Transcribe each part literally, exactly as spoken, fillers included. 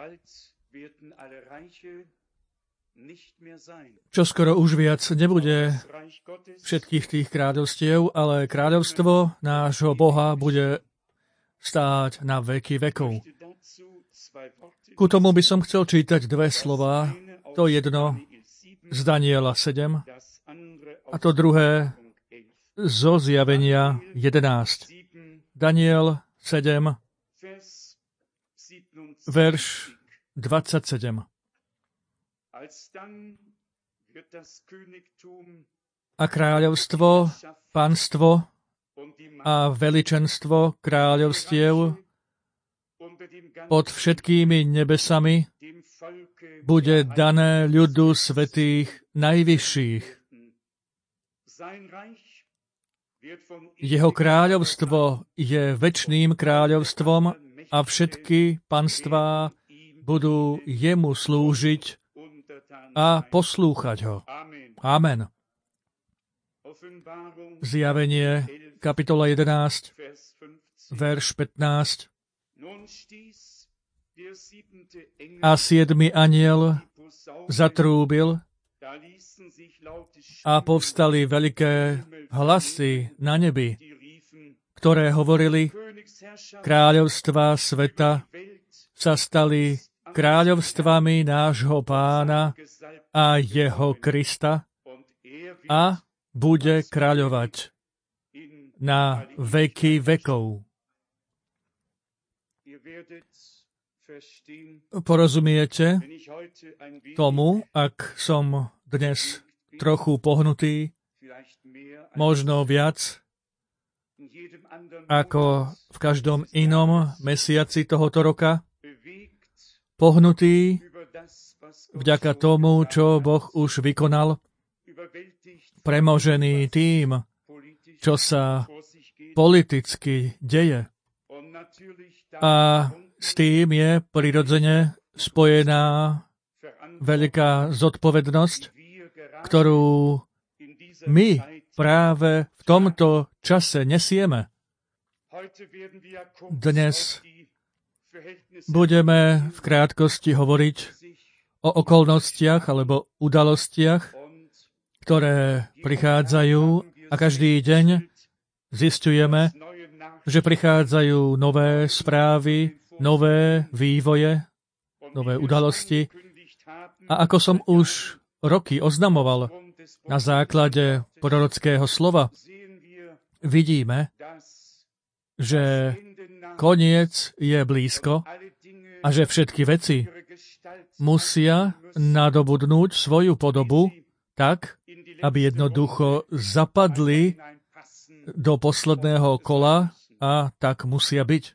Čoskoro už viac nebude všetkých tých kráľovstiev, ale kráľovstvo nášho Boha bude stáť na veky vekov. Ku tomu by som chcel čítať dve slová. To jedno z Daniela sedem a to druhé zo Zjavenia jedenásť. Daniel sedem, verš dvadsaťsedem. A kráľovstvo, panstvo a veličenstvo kráľovstiev pod všetkými nebesami bude dané ľudu svätých najvyšších. Jeho kráľovstvo je večným kráľovstvom a všetky panstvá budú jemu slúžiť a poslúchať ho. Amen. Zjavenie, kapitola jedenásť, verš pätnásť. A siedmy anjel zatrúbil a povstali veľké hlasy na nebi, ktoré hovorili: kráľovstvá sveta sa stali kráľovstvami nášho Pána a jeho Krista a bude kráľovať na veky vekov. Porozumiete tomu, ak som dnes trochu pohnutý, možno viac ako v každom inom mesiaci tohoto roka, pohnutý vďaka tomu, čo Boh už vykonal, premožený tým, čo sa politicky deje. A s tým je prirodzene spojená veľká zodpovednosť, ktorú my práve v tomto čase nesieme. Dnes budeme v krátkosti hovoriť o okolnostiach alebo udalostiach, ktoré prichádzajú a každý deň zisťujeme, že prichádzajú nové správy, nové vývoje, nové udalosti. A ako som už roky oznamoval na základe prorockého slova, vidíme, že koniec je blízko a že všetky veci musia nadobudnúť svoju podobu tak, aby jednoducho zapadli do posledného kola a tak musia byť.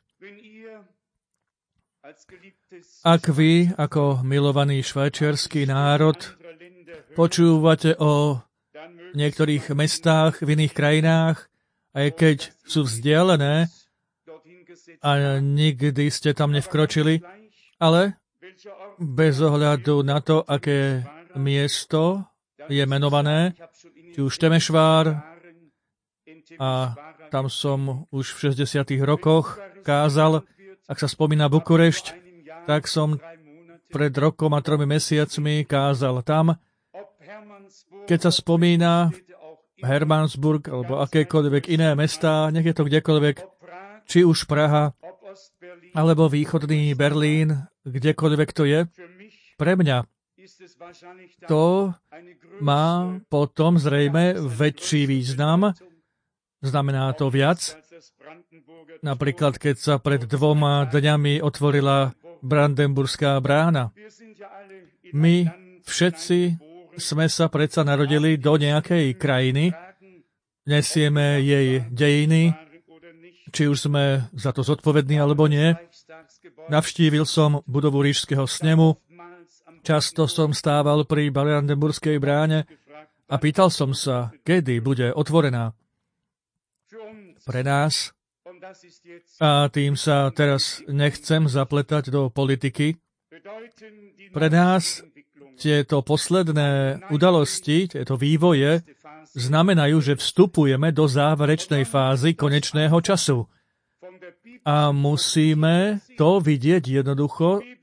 Ak vy, ako milovaný švajčiarsky národ, počúvate o niektorých mestách v iných krajinách, aj keď sú vzdialené a nikdy ste tam nevkročili, ale bez ohľadu na to, aké miesto je menované, či už Temešvár, a tam som už v šesťdesiatych rokoch kázal, ak sa spomína Bukurešť, tak som pred rokom a tromi mesiacmi kázal tam. Keď sa spomína Hermannsburg alebo akékoľvek iné mestá, nech je to kdekoľvek, či už Praha, alebo východný Berlín, kdekoľvek to je, pre mňa to má potom zrejme väčší význam, znamená to viac. Napríklad, keď sa pred dvoma dňami otvorila Brandenburská brána. My všetci sme sa predsa narodili do nejakej krajiny, nesieme jej dejiny, či už sme za to zodpovední alebo nie. Navštívil som budovu Ríšskeho snemu, často som stával pri Brandenburskej bráne a pýtal som sa, kedy bude otvorená. Pre nás, a tým sa teraz nechcem zapletať do politiky, pre nás tieto posledné udalosti, tieto vývoje znamenajú, že vstupujeme do záverečnej fázy konečného času. A musíme to vidieť jednoducho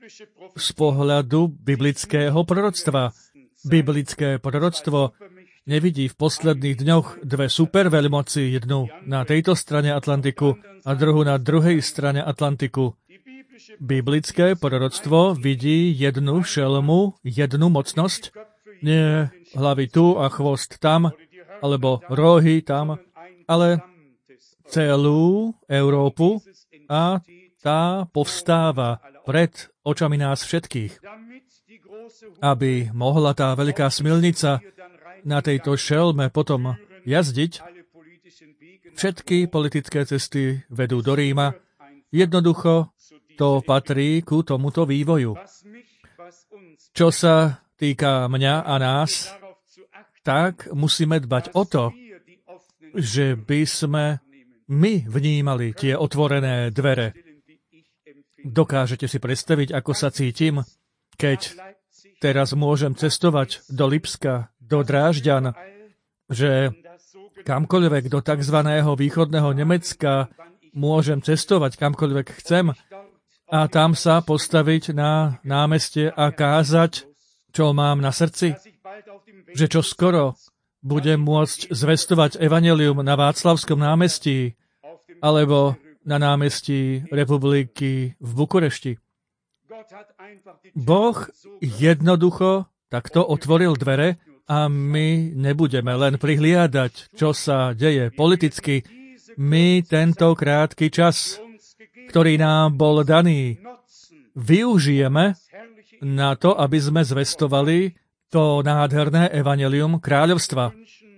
z pohľadu biblického proroctva. Biblické proroctvo nevidí v posledných dňoch dve superveľmoci, jednu na tejto strane Atlantiku a druhú na druhej strane Atlantiku. Biblické proroctvo vidí jednu šelmu, jednu mocnosť, nie hlavy tu a chvost tam, alebo rohy tam, ale celú Európu a tá povstáva pred očami nás všetkých, aby mohla tá veľká smilnica na tejto šelme potom jazdiť. Všetky politické cesty vedú do Ríma. Jednoducho to patrí ku tomuto vývoju. Čo sa týka mňa a nás, tak musíme dbať o to, že by sme my vnímali tie otvorené dvere. Dokážete si predstaviť, ako sa cítim, keď teraz môžem cestovať do Lipska, do Drážďan, že kamkoľvek do tzv. Východného Nemecka môžem cestovať, kamkoľvek chcem, a tam sa postaviť na námestie a kázať, čo mám na srdci. Že čo skoro budem môcť zvestovať evanjelium na Václavskom námestí alebo na námestí Republiky v Bukurešti. Boh jednoducho takto otvoril dvere a my nebudeme len prihliadať, čo sa deje politicky. My tento krátky čas, ktorý nám bol daný, využijeme na to, aby sme zvestovali to nádherné evanjelium kráľovstva.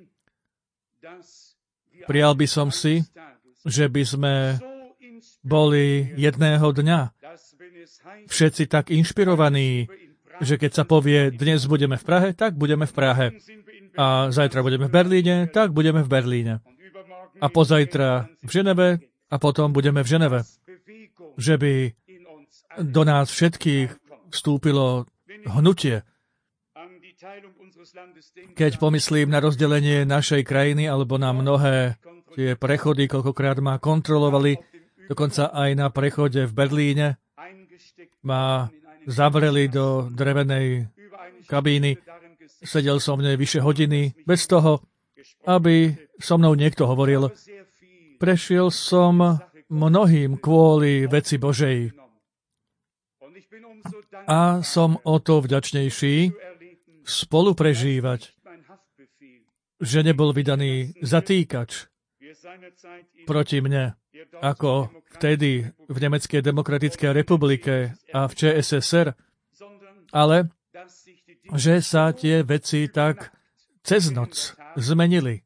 Prijal by som si, že by sme boli jedného dňa všetci tak inšpirovaní, že keď sa povie, dnes budeme v Prahe, tak budeme v Prahe. A zajtra budeme v Berlíne, tak budeme v Berlíne. A pozajtra v Ženeve a potom budeme v Ženeve. Že by do nás všetkých vstúpilo hnutie. Keď pomyslím na rozdelenie našej krajiny alebo na mnohé tie prechody, koľkokrát ma kontrolovali, dokonca aj na prechode v Berlíne ma zavreli do drevenej kabíny. Sedel som v nej vyše hodiny, bez toho, aby so mnou niekto hovoril. Prešiel som mnohým kvôli veci Božej. A som o to vďačnejší spolu prežívať, že nebol vydaný zatýkač proti mne, ako vtedy v Nemeckej demokratickej republike a v Č S S R, ale že sa tie veci tak cez noc zmenili.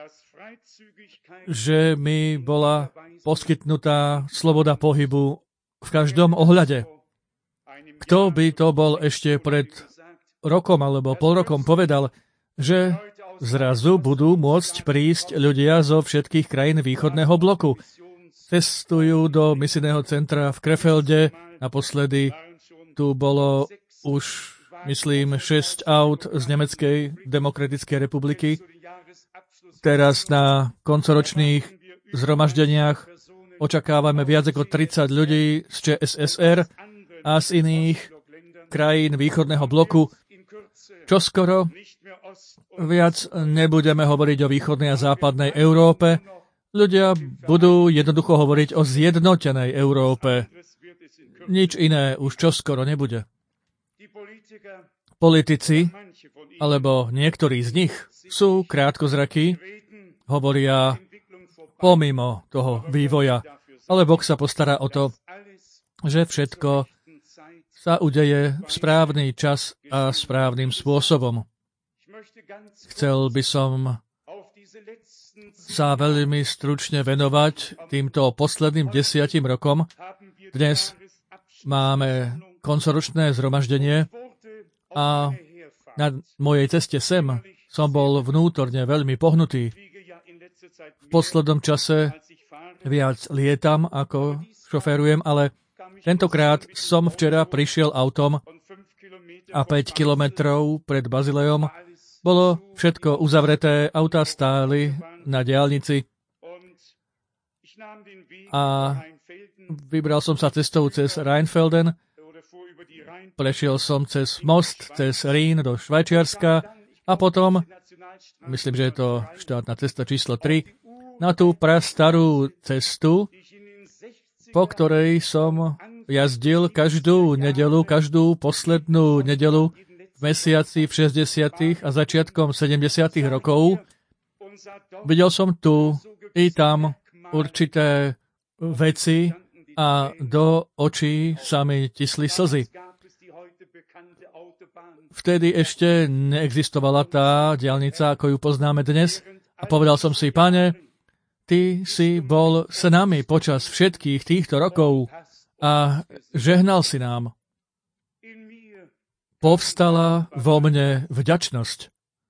Že mi bola poskytnutá sloboda pohybu v každom ohľade. Kto by to bol ešte pred rokom alebo pol rokom povedal, že zrazu budú môcť prísť ľudia zo všetkých krajín východného bloku. Cestujú do misijného centra v Krefelde. Naposledy tu bolo už, myslím, šesť aut z Nemeckej demokratickej republiky. Teraz na koncoročných zhromaždeniach očakávame viac ako tridsať ľudí z Č S S R a z iných krajín východného bloku. Čoskoro viac nebudeme hovoriť o východnej a západnej Európe. Ľudia budú jednoducho hovoriť o zjednotenej Európe. Nič iné už čoskoro nebude. Politici, alebo niektorí z nich, sú krátkozrakí, hovoria pomimo toho vývoja. Ale Boh sa postará o to, že všetko sa udeje v správny čas a správnym spôsobom. Chcel by som sa veľmi stručne venovať týmto posledným desiatim rokom. Dnes máme koncoročné zhromaždenie a na mojej ceste sem som bol vnútorne veľmi pohnutý. V poslednom čase viac lietam, ako šoférujem, ale tentokrát som včera prišiel autom a päť kilometrov pred Bazilejom bolo všetko uzavreté, autá stáli na diaľnici a vybral som sa cestou cez Rheinfelden prešiel som cez most, cez Rín do Švajčiarska a potom, myslím, že je to štátna cesta číslo tri, na tú prastarú cestu, po ktorej som jazdil každú nedelu, každú poslednú nedelu v mesiaci v šesťdesiatych a začiatkom sedemdesiatych rokov. Videl som tu i tam určité veci a do očí sa mi tisli slzy. Vtedy ešte neexistovala tá diaľnica, ako ju poznáme dnes. A povedal som si, Pane, Ty si bol s nami počas všetkých týchto rokov a žehnal si nám. Povstala vo mne vďačnosť.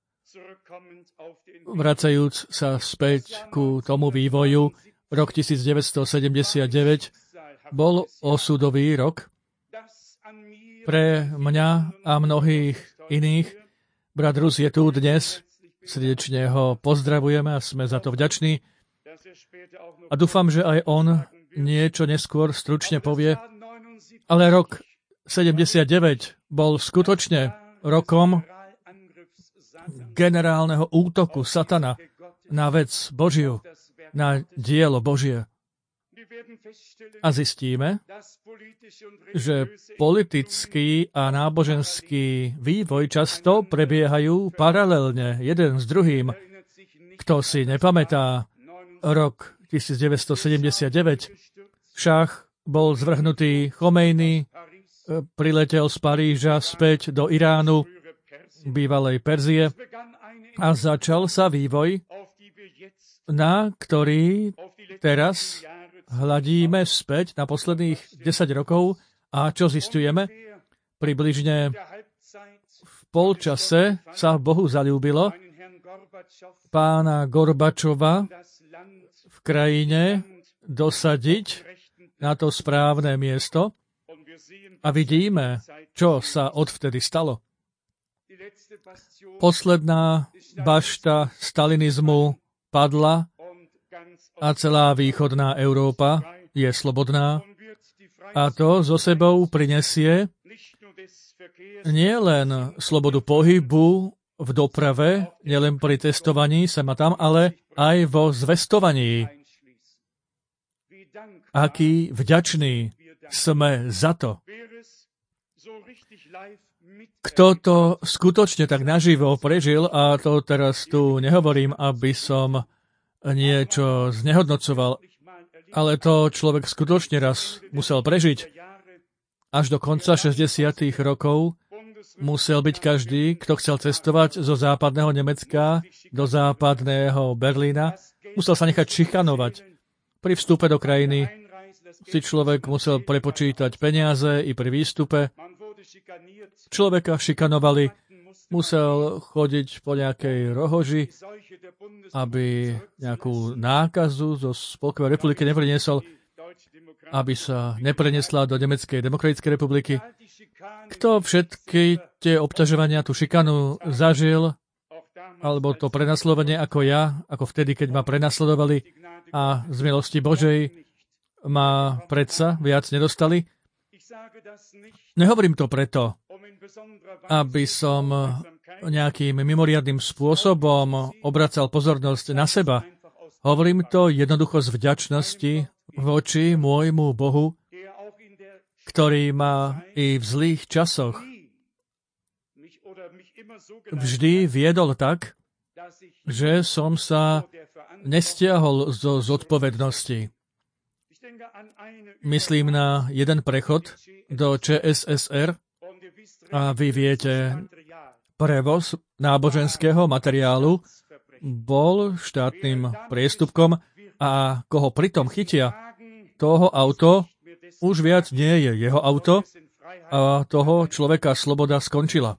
Vracajúc sa späť ku tomu vývoju, rok devätnásťsedemdesiatdeväť bol osudový rok pre mňa a mnohých iných. Brat Rus je tu dnes, srdečne ho pozdravujeme a sme za to vďační. A dúfam, že aj on niečo neskôr stručne povie. Ale rok sedemdesiatdeväť bol skutočne rokom generálneho útoku satana na vec Božiu, na dielo Božie. A zistíme, že politický a náboženský vývoj často prebiehajú paralelne, jeden s druhým. Kto si nepamätá, rok devätnásťsedemdesiatdeväť, šach bol zvrhnutý, Chomejny priletel z Paríža späť do Iránu, bývalej Perzie, a začal sa vývoj, na ktorý teraz hľadíme späť na posledných desať rokov a čo zistujeme? Približne v polčase sa Bohu zaľúbilo pána Gorbačova v krajine dosadiť na to správne miesto a vidíme, čo sa odvtedy stalo. Posledná bašta stalinizmu padla a celá východná Európa je slobodná a to so sebou prinesie nielen slobodu pohybu v doprave, nielen pri testovaní sem a tam, ale aj vo zvestovaní. Aký vďační sme za to. Kto to skutočne tak naživo prežil, a to teraz tu nehovorím, aby som niečo znehodnocoval, ale to človek skutočne raz musel prežiť. Až do konca šesťdesiatych rokov musel byť každý, kto chcel cestovať zo západného Nemecka do západného Berlína, musel sa nechať šikanovať. Pri vstupe do krajiny si človek musel prepočítať peniaze i pri výstupe. Človeka šikanovali, musel chodiť po nejakej rohoži, aby nejakú nákazu zo Spolkovej republiky nepriniesol, aby sa neprenesla do Nemeckej demokratickej republiky. Kto všetky tie obťažovania, tú šikanu zažil, alebo to prenasledovanie ako ja, ako vtedy, keď ma prenasledovali a z milosti Božej ma predsa viac nedostali. Nehovorím to preto, aby som nejakým mimoriadnym spôsobom obracal pozornosť na seba. Hovorím to jednoducho z vďačnosti voči môjmu Bohu, ktorý ma i v zlých časoch vždy viedol tak, že som sa nestiahol zo zodpovednosti. Myslím na jeden prechod do ČSSR a vy viete, prevoz náboženského materiálu bol štátnym priestupkom a koho pritom chytia, toho auto už viac nie je jeho auto a toho človeka sloboda skončila.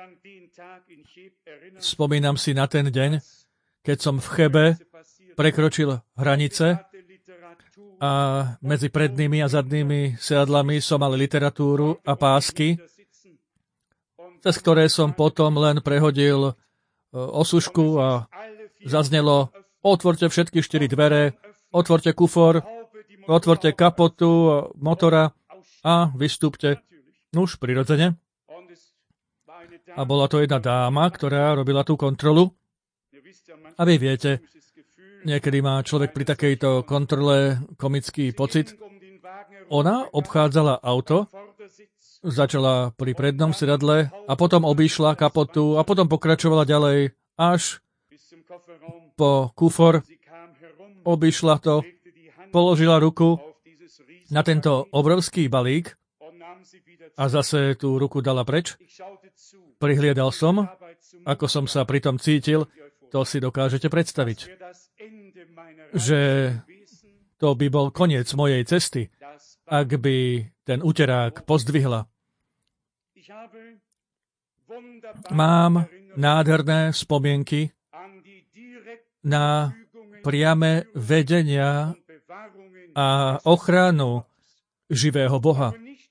Spomínam si na ten deň, keď som v Chebe prekročil hranice a medzi prednými a zadnými sedadlami som mal literatúru a pásky, cez ktoré som potom len prehodil osušku a zaznelo: otvorte všetky štyri dvere, otvorte kufor, otvorte kapotu motora a vystúpte. Nuž, prirodzene. A bola to jedna dáma, ktorá robila tú kontrolu. A vy viete, niekedy má človek pri takejto kontrole komický pocit. Ona obchádzala auto, začala pri prednom sedadle a potom obýšla kapotu a potom pokračovala ďalej až po kufor. Obýšla to, položila ruku na tento obrovský balík a zase tú ruku dala preč. Prihliadal som, ako som sa pritom cítil, to si dokážete predstaviť. Že to by bol koniec mojej cesty, ak by ten uterák pozdvihla. Mám nádherné spomienky na priame vedenia a ochranu živého Boha.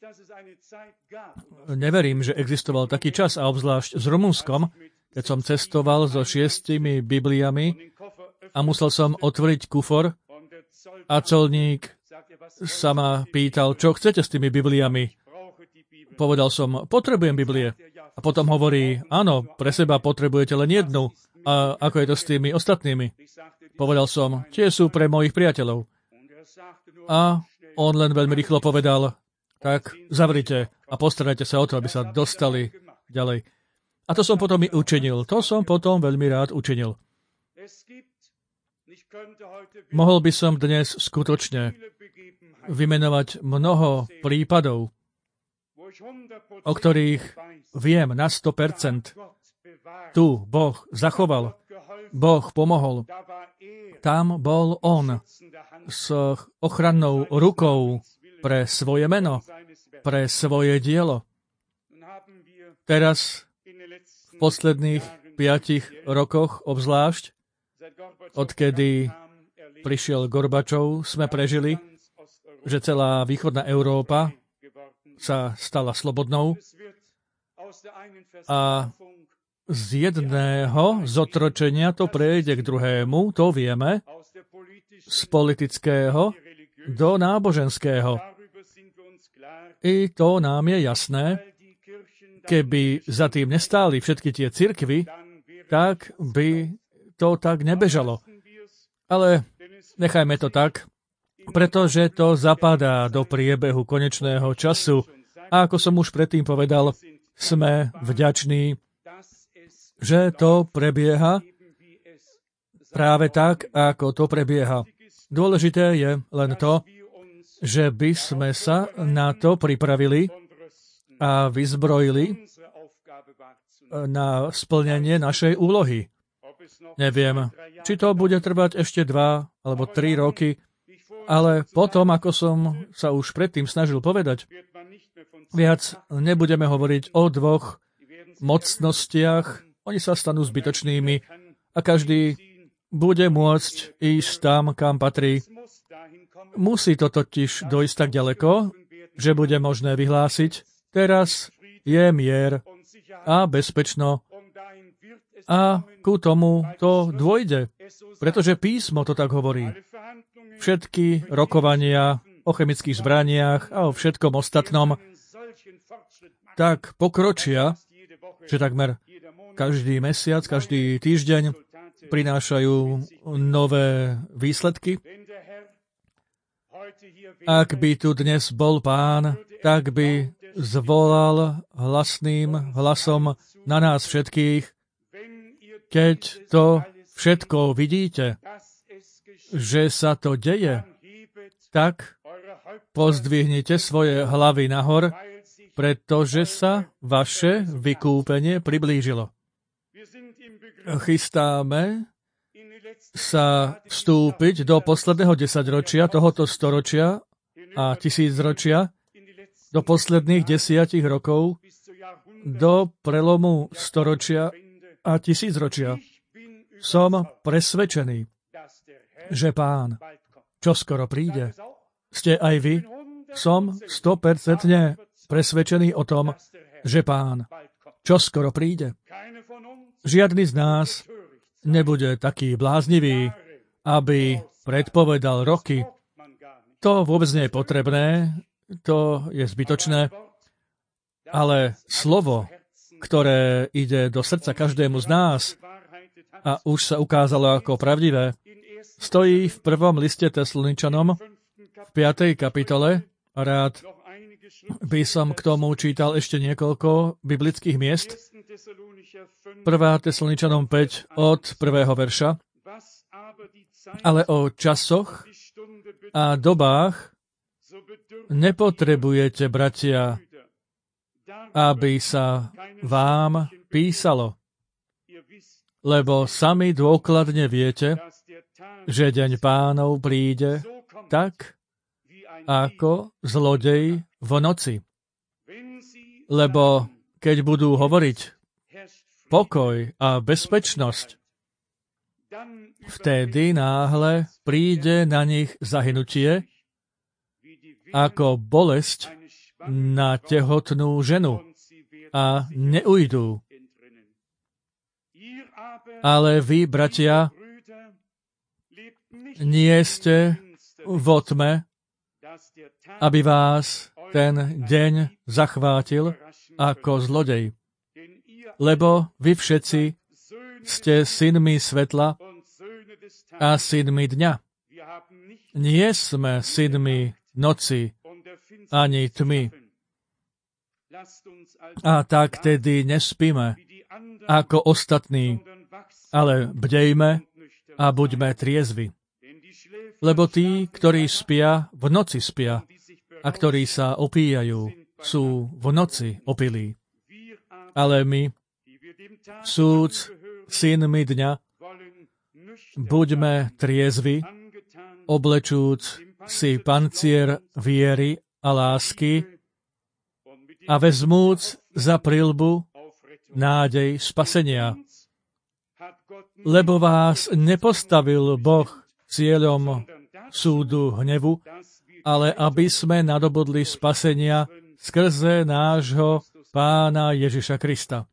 Neverím, že existoval taký čas, a obzvlášť s Rumunskom, keď som cestoval so šiestimi Bibliami a musel som otvoriť kufor a colník sa ma pýtal, čo chcete s tými Bibliami. Povedal som, potrebujem Biblie. A potom hovorí, áno, pre seba potrebujete len jednu. A ako je to s tými ostatnými? Povedal som, tie sú pre mojich priateľov. A on len veľmi rýchlo povedal, tak zavrite a postarajte sa o to, aby sa dostali ďalej. A to som potom i učinil. To som potom veľmi rád učinil. Mohol by som dnes skutočne vymenovať mnoho prípadov, o ktorých viem na sto percent. Tu Boh zachoval, Boh pomohol. Tam bol on s ochrannou rukou pre svoje meno, pre svoje dielo. Teraz, v posledných piatich rokoch obzvlášť, odkedy prišiel Gorbačov, sme prežili, že celá východná Európa sa stala slobodnou a z jedného zotročenia to prejde k druhému, to vieme, z politického do náboženského. I to nám je jasné, keby za tým nestáli všetky tie cirkvy, tak by to tak nebežalo. Ale nechajme to tak, pretože to zapadá do priebehu konečného času. A ako som už predtým povedal, sme vďační, že to prebieha práve tak, ako to prebieha. Dôležité je len to, že by sme sa na to pripravili a vyzbrojili na splnenie našej úlohy. Neviem, či to bude trvať ešte dva alebo tri roky, ale potom, ako som sa už predtým snažil povedať, viac nebudeme hovoriť o dvoch mocnostiach, oni sa stanú zbytočnými a každý bude môcť ísť tam, kam patrí. Musí to totiž dojsť tak ďaleko, že bude možné vyhlásiť, teraz je mier a bezpečno. A ku tomu to dôjde, pretože písmo to tak hovorí. Všetky rokovania o chemických zbraniach a o všetkom ostatnom tak pokročia, že takmer každý mesiac, každý týždeň prinášajú nové výsledky. Ak by tu dnes bol Pán, tak by zvolal hlasným hlasom na nás všetkých, keď to všetko vidíte, že sa to deje, tak pozdvihnite svoje hlavy nahor, pretože sa vaše vykúpenie priblížilo. Chystáme sa vstúpiť do posledného desaťročia tohoto storočia a tisícročia, do posledných desiatich rokov, do prelomu storočia a tisícročia. Som presvedčený, že Pán čoskoro príde. Ste aj vy? Som sto percent presvedčený o tom, že Pán čoskoro príde. Žiadny z nás nebude taký bláznivý, aby predpovedal roky. To vôbec nie je potrebné, to je zbytočné. Ale slovo, ktoré ide do srdca každému z nás a už sa ukázalo ako pravdivé, stojí v prvom liste Tesaloničanom v piatej kapitole. Rád by som k tomu čítal ešte niekoľko biblických miest. prvá Tesaloničanom päť od prvého verša. Ale o časoch a dobách nepotrebujete, bratia, aby sa vám písalo, lebo sami dôkladne viete, že deň Pánov príde tak, ako zlodej v noci. Lebo keď budú hovoriť pokoj a bezpečnosť, vtedy náhle príde na nich zahynutie, ako bolesť na tehotnú ženu a neujdú. Ale vy, bratia, nie ste vo tme, aby vás ten deň zachvátil ako zlodej. Lebo vy všetci ste synmi svetla a synmi dňa. Nie sme synmi noci ani tmy. A tak tedy nespíme ako ostatní, ale bdejme a buďme triezvi. Lebo tí, ktorí spia, v noci spia, a ktorí sa opíjajú, sú v noci opilí. Ale my, súd synmi dňa, buďme triezvi, oblečúc si pancier viery a lásky a vezmúc za prilbu nádej spasenia. Lebo vás nepostavil Boh cieľom súdu hnevu, ale aby sme nadobudli spasenia skrze nášho Pána Ježiša Krista.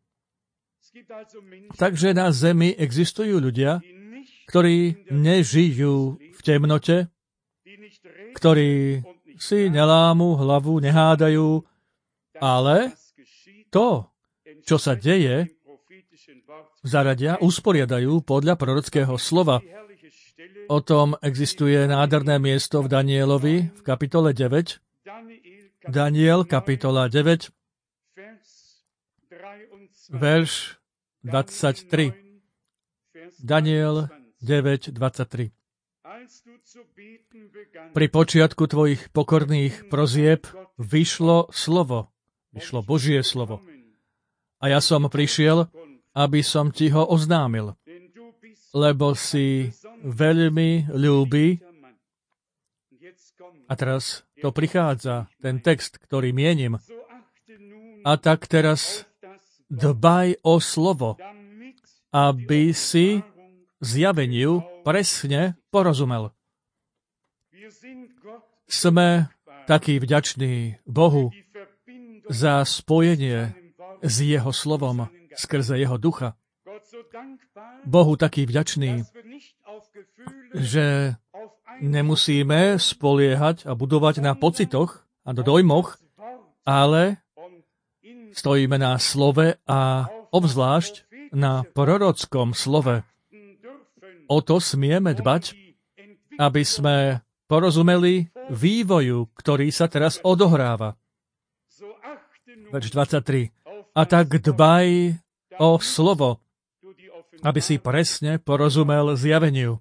Takže na zemi existujú ľudia, ktorí nežijú v temnote, ktorí si nelámu hlavu, nehádajú, ale to, čo sa deje, zaradia, usporiadajú podľa prorockého slova. O tom existuje nádherné miesto v Danielovi v kapitole deväť. Daniel, kapitola deväť, verš dvadsaťtri. Daniel deväť, dvadsaťtri. Pri počiatku tvojich pokorných prozieb vyšlo slovo, vyšlo Božie slovo. A ja som prišiel, aby som ti ho oznámil, lebo si veľmi ľúbi. A teraz to prichádza, ten text, ktorý mienim. A tak teraz dbaj o slovo, aby si zjaveniu presne porozumel. Sme takí vďační Bohu za spojenie s Jeho slovom skrze Jeho ducha. Bohu taký vďačný, že nemusíme spoliehať a budovať na pocitoch a dojmoch, ale stojíme na slove a obzvlášť na prorockom slove. O to smieme dbať, aby sme porozumeli vývoju, ktorý sa teraz odohráva. Verš dvadsaťtri. A tak dbaj o slovo, aby si presne porozumel zjaveniu.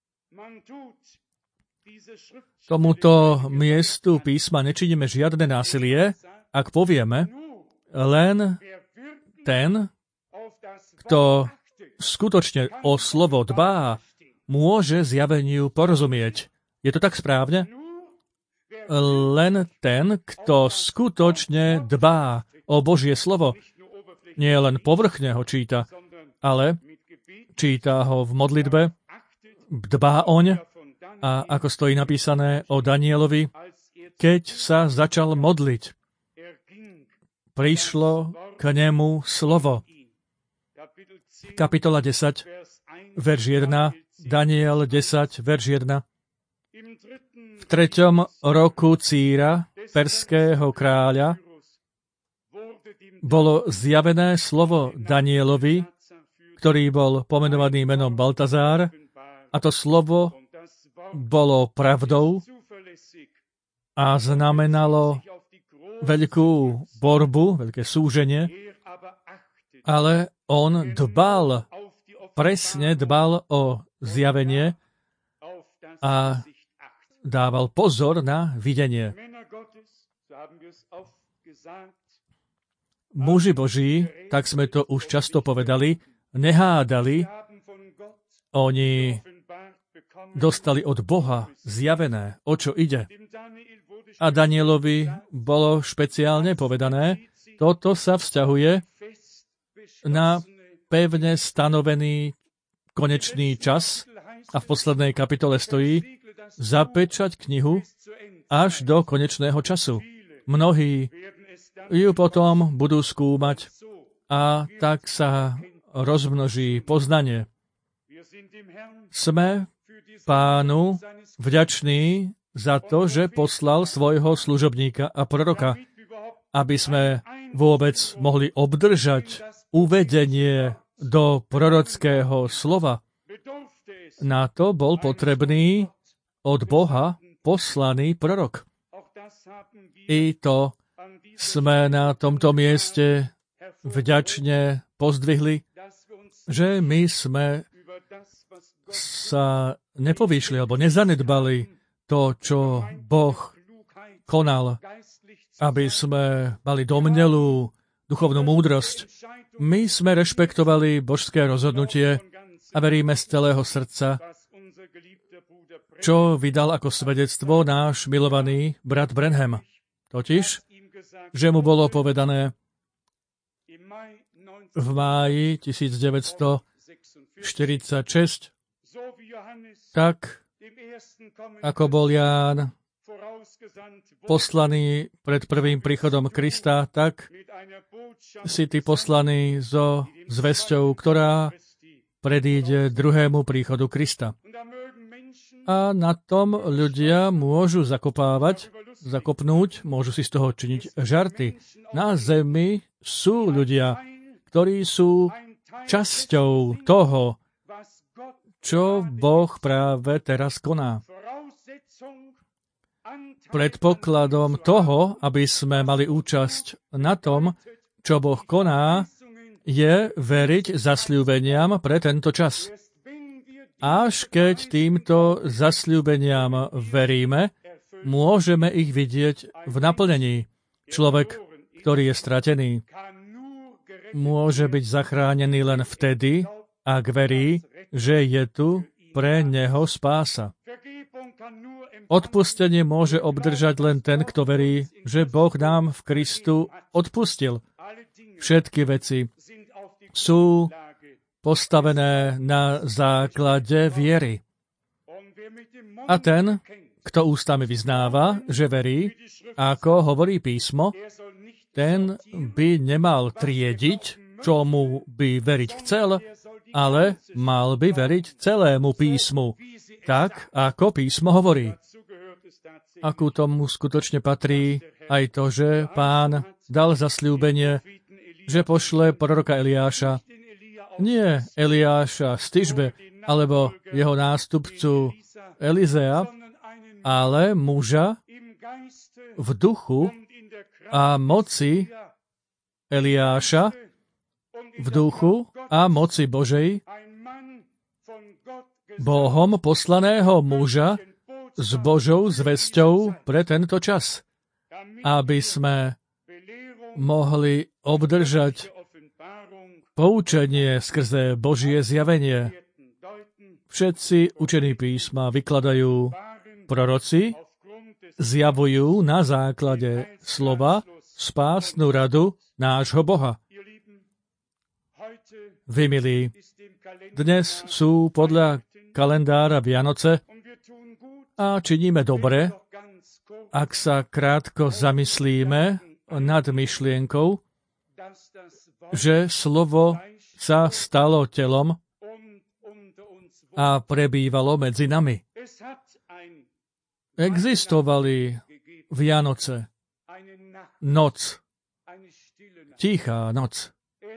Tomuto miestu písma nečiníme žiadne násilie, ak povieme, len ten, kto skutočne o slovo dbá, môže zjaveniu porozumieť. Je to tak správne? Len ten, kto skutočne dbá o Božie slovo, nie len povrchne ho číta, ale číta ho v modlitbe, dbá oň, a ako stojí napísané o Danielovi, keď sa začal modliť, prišlo k nemu slovo. Kapitola desať, verš jeden, Daniel desať, verš jeden. V treťom roku Círa, perského kráľa, bolo zjavené slovo Danielovi, ktorý bol pomenovaný menom Baltazár, a to slovo bolo pravdou a znamenalo veľkú borbu, veľké súženie, ale on dbal, presne dbal o zjavenie a dával pozor na videnie. Muži Boží, tak sme to už často povedali, nehádali, oni dostali od Boha zjavené, o čo ide. A Danielovi bolo špeciálne povedané, toto sa vzťahuje na pevne stanovený konečný čas a v poslednej kapitole stojí zapečať knihu až do konečného času. Mnohí ju potom budú skúmať a tak sa rozmnoží poznanie. Sme Pánu vďační za to, že poslal svojho služobníka a proroka, aby sme vôbec mohli obdržať uvedenie do prorockého slova. Na to bol potrebný od Boha poslaný prorok. I to sme na tomto mieste vďačne pozdvihli, že my sme sa nepovýšli alebo nezanedbali to, čo Boh konal, aby sme mali domnelú duchovnú múdrosť. My sme rešpektovali božské rozhodnutie a veríme z celého srdca, čo vydal ako svedectvo náš milovaný brat Branham. Totiž, že mu bolo povedané v máji devätnásťstoštyridsaťšesť, tak ako bol Ján poslaný pred prvým príchodom Krista, tak si ty poslaný so zvesťou, ktorá predíde druhému príchodu Krista. A na tom ľudia môžu zakopávať, zakopnúť, môžu si z toho činiť žarty. Na zemi sú ľudia, ktorí sú časťou toho, čo Boh práve teraz koná. Predpokladom toho, aby sme mali účasť na tom, čo Boh koná, je veriť zasľúbeniam pre tento čas. Až keď týmto zasľúbeniam veríme, môžeme ich vidieť v naplnení. Človek, ktorý je stratený, môže byť zachránený len vtedy, ak verí, že je tu pre neho spása. Odpustenie môže obdržať len ten, kto verí, že Boh nám v Kristu odpustil. Všetky veci sú postavené na základe viery. A ten, kto ústami vyznáva, že verí, ako hovorí písmo, ten by nemal triediť, čomu by veriť chcel, ale mal by veriť celému písmu, tak, ako písmo hovorí. A ku tomu skutočne patrí aj to, že Pán dal zasľúbenie, že pošle proroka Eliáša, nie Eliáša z Tišbe, alebo jeho nástupcu Elizea, ale muža v duchu a moci Eliáša, v duchu a moci Božej, Bohom poslaného muža s Božou zvesťou pre tento čas, aby sme mohli obdržať poučenie skrze Božie zjavenie. Všetci učení písma vykladajú proroci, zjavujú na základe slova spásnu radu nášho Boha. Vy, milí, dnes sú podľa kalendára Vianoce a činíme dobre, ak sa krátko zamyslíme nad myšlienkou, že slovo sa stalo telom a prebývalo medzi nami. Existovali Vianoce, noc, tichá noc.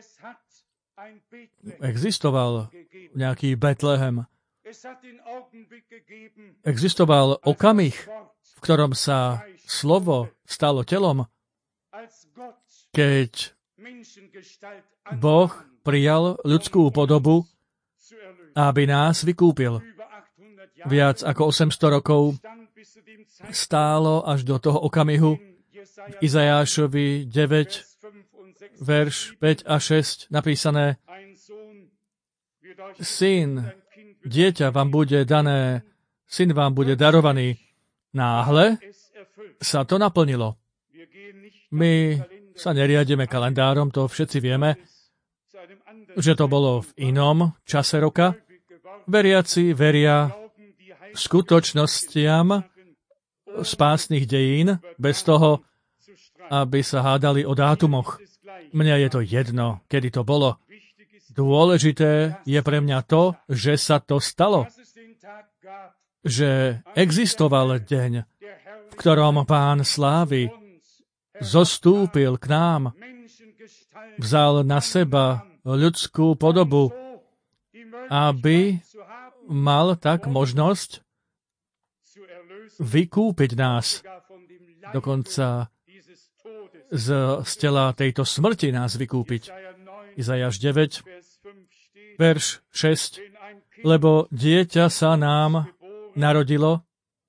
Existoval nejaký Betlehem. Existoval okamih, v ktorom sa slovo stalo telom, keď Boh prijal ľudskú podobu, aby nás vykúpil. Viac ako osemsto rokov stálo až do toho okamihu v Izajášovi deväť, verš päť a šesť napísané: Syn, dieťa vám bude dané, syn vám bude darovaný. Náhle sa to naplnilo. My sa neriadime kalendárom, to všetci vieme, že to bolo v inom čase roka. Veriaci veria skutočnostiam spásnych dejín bez toho, aby sa hádali o dátumoch. Mne je to jedno, kedy to bolo. Dôležité je pre mňa to, že sa to stalo. Že existoval deň, v ktorom Pán slávy zostúpil k nám, vzal na seba ľudskú podobu, aby mal tak možnosť vykúpiť nás. Dokonca z, z tela tejto smrti nás vykúpiť. Izajáš deväť, verš šesť. Lebo dieťa sa nám narodilo,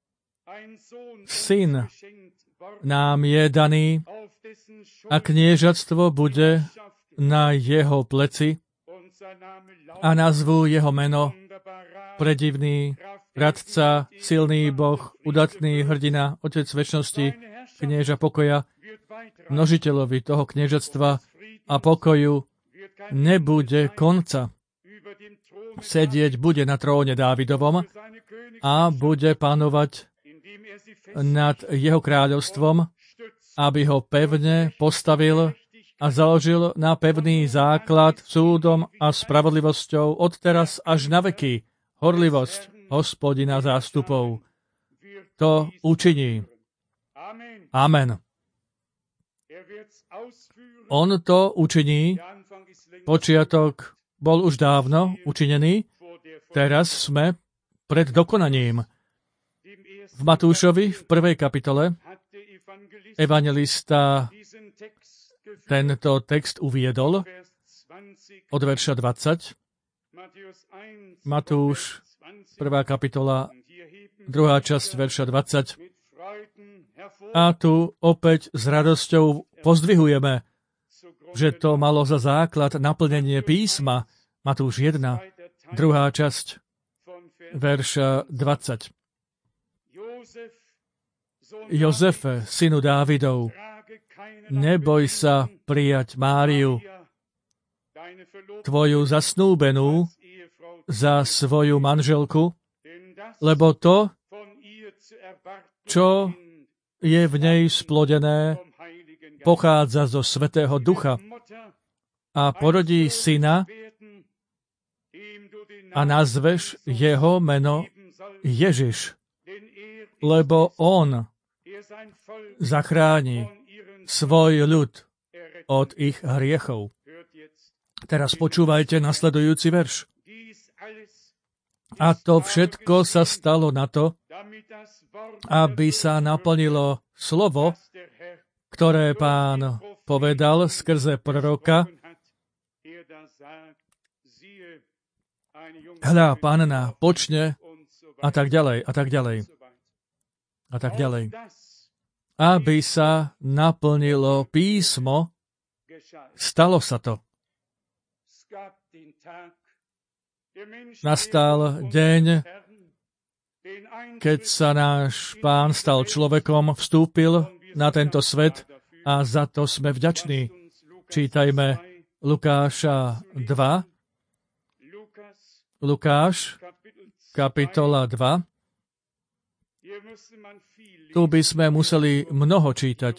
syn nám je daný a kniežatstvo bude na jeho pleci a nazvú jeho meno Predivný, Radca, Silný Boh, Udatný hrdina, Otec večnosti, Knieža pokoja. Množiteľovi toho kniežatstva a pokoju nebude konca. Sedieť bude na tróne Dávidovom a bude panovať nad jeho kráľovstvom, aby ho pevne postavil a založil na pevný základ súdom a spravodlivosťou od teraz až na veky. Horlivosť Hospodina zástupov to učiní. Amen. On to učiní. Počiatok bol už dávno učinený. Teraz sme pred dokonaním. V Matúšovi v prvej kapitole evanjelista tento text uviedol od verša dvadsať. Matúš, prvá kapitola, druhá časť verša dvadsať. A tu opäť s radosťou pozdvihujeme, že to malo za základ naplnenie písma. Matúš jeden, druhá časť verša dvadsať. Jozefe, synu Dávidov, neboj sa prijať Máriu, tvoju zasnúbenú, za svoju manželku, lebo to, čo je v nej splodené, pochádza zo Svätého Ducha a porodí syna a nazveš jeho meno Ježiš, lebo on zachráni svoj ľud od ich hriechov. Teraz počúvajte nasledujúci verš. A to všetko sa stalo na to, aby sa naplnilo slovo, ktoré Pán povedal skrze proroka. Hľa, panna počne a tak ďalej, a tak ďalej, a tak ďalej. Aby sa naplnilo písmo, stalo sa to. Nastal deň, keď sa náš Pán stal človekom, vstúpil na tento svet a za to sme vďační. Čítajme Lukáša dva. Lukáš, kapitola dva. Tu by sme museli mnoho čítať.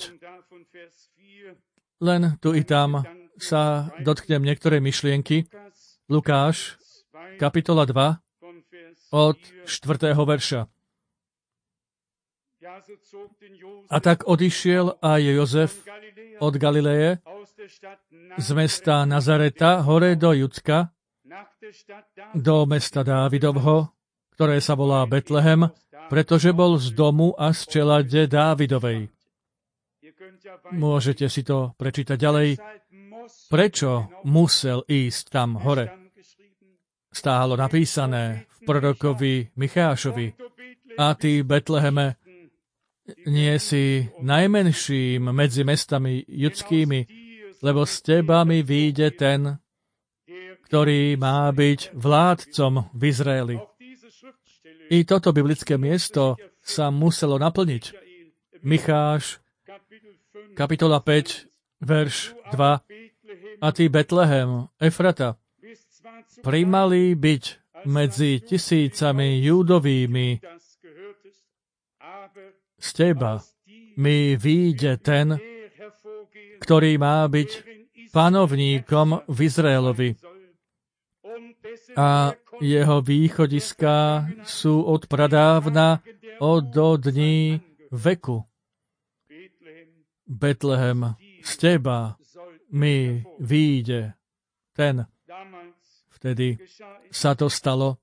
Len tu i tam sa dotknem niektoré myšlienky. Lukáš, kapitola dva, od štvrtého verša. A tak odišiel aj Jozef od Galileje z mesta Nazareta hore do Judska, do mesta Dávidovho, ktoré sa volá Betlehem, pretože bol z domu a z čelade Dávidovej. Môžete si to prečítať ďalej. Prečo musel ísť tam hore? Stálo napísané v prorokovi Michášovi: A ty, Betleheme, nie si najmenším medzi mestami judskými, lebo z teba mi vyjde ten, ktorý má byť vládcom v Izraeli. I toto biblické miesto sa muselo naplniť. Micháš, kapitola päť, verš dva. A ty, Betlehem, Efrata, primalý byť medzi tisícami júdovými, z teba mi vyjde ten, ktorý má byť panovníkom v Izraelovi. A jeho východiská sú od pradávna, od do dní veku. Betlehem, z teba mi vyjde ten. Vtedy sa to stalo,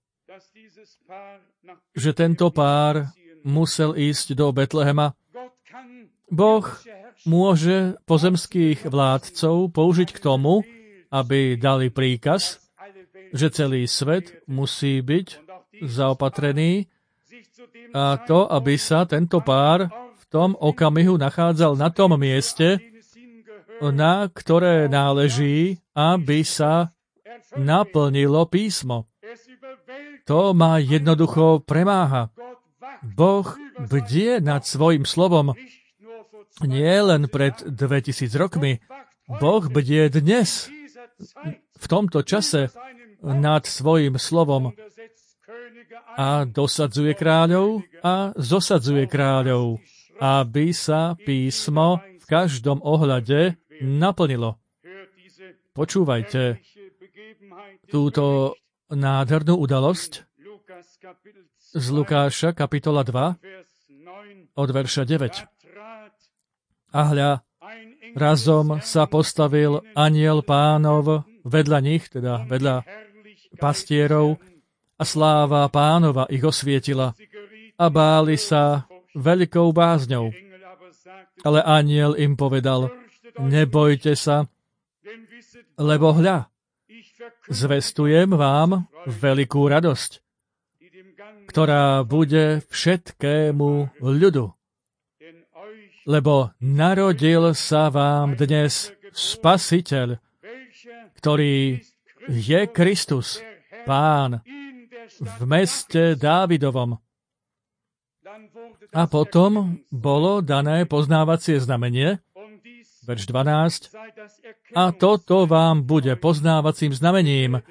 že tento pár musel ísť do Betlehema. Boh môže pozemských vládcov použiť k tomu, aby dali príkaz, že celý svet musí byť zaopatrený, a to, aby sa tento pár v tom okamihu nachádzal na tom mieste, na ktoré náleží, aby sa naplnilo písmo. To ma jednoducho premáha. Boh bdie nad svojim slovom nie len pred dvetisíc rokmi. Boh bdie dnes, v tomto čase, nad svojim slovom a dosadzuje kráľov a zosadzuje kráľov, aby sa písmo v každom ohľade naplnilo. Počúvajte túto nádhernú udalosť z Lukáša, kapitola dva, od verša deväť. A hľa, razom sa postavil anjel Pánov vedľa nich, teda vedľa pastierov, a sláva Pánova ich osvietila a báli sa veľkou bázňou. Ale anjel im povedal: nebojte sa, lebo hľa, zvestujem vám veľkú radosť, ktorá bude všetkému ľudu. Lebo narodil sa vám dnes Spasiteľ, ktorý je Kristus, Pán, v meste Dávidovom. A potom bolo dané poznávacie znamenie, verš dvanásť, a toto vám bude poznávacím znamením.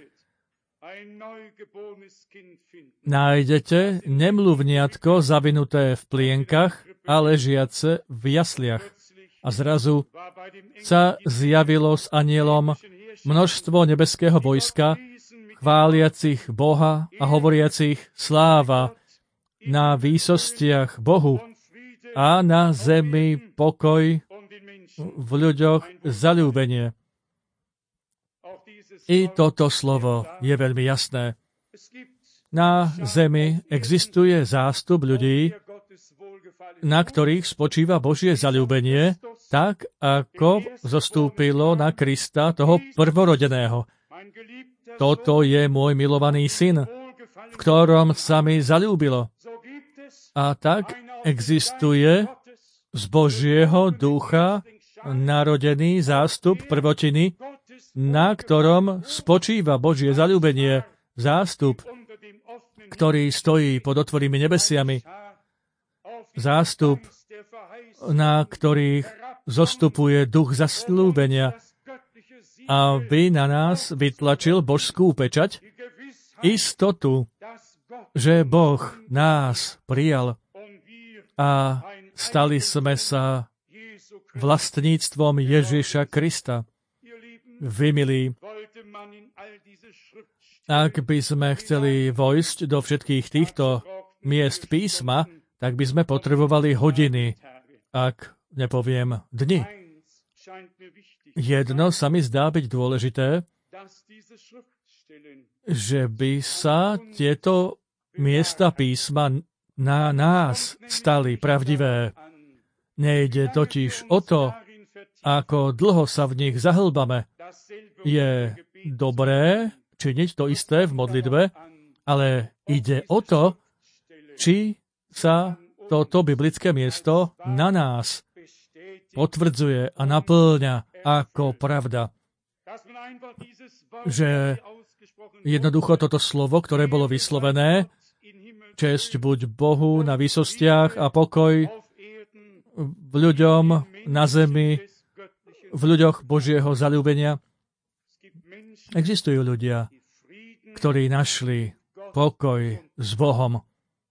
Nájdete nemluvniatko zavinuté v plienkach a ležiace v jasliach. A zrazu sa zjavilo s anjelom množstvo nebeského vojska, chváliacich Boha a hovoriacich: sláva na výsostiach Bohu a na zemi pokoj, v ľuďoch zaľúbenie. I toto slovo je veľmi jasné. Na zemi existuje zástup ľudí, na ktorých spočíva Božie zaľúbenie, tak ako zostúpilo na Krista, toho prvorodeného. Toto je môj milovaný syn, v ktorom sa mi zaľúbilo. A tak existuje z Božieho ducha narodený zástup prvotiny, na ktorom spočíva Božie zaľúbenie, zástup, ktorý stojí pod otvorými nebesiami, zástup, na ktorých zostupuje duch zasľúbenia, aby na nás vytlačil božskú pečať, istotu, že Boh nás prijal a stali sme sa vlastníctvom Ježiša Krista. Vy, milí, ak by sme chceli vojsť do všetkých týchto miest písma, tak by sme potrebovali hodiny, ak nepoviem dni. Jedno sa mi zdá byť dôležité, že by sa tieto miesta písma na nás stali pravdivé. Nejde totiž o to, ako dlho sa v nich zahlbame. Je dobré činiť to isté v modlitbe, ale ide o to, či sa toto biblické miesto na nás potvrdzuje a naplňa ako pravda. Že jednoducho toto slovo, ktoré bolo vyslovené, česť buď Bohu na výsostiach a pokoj v ľuďom na zemi, v ľuďoch Božieho zaľúbenia. Existujú ľudia, ktorí našli pokoj s Bohom.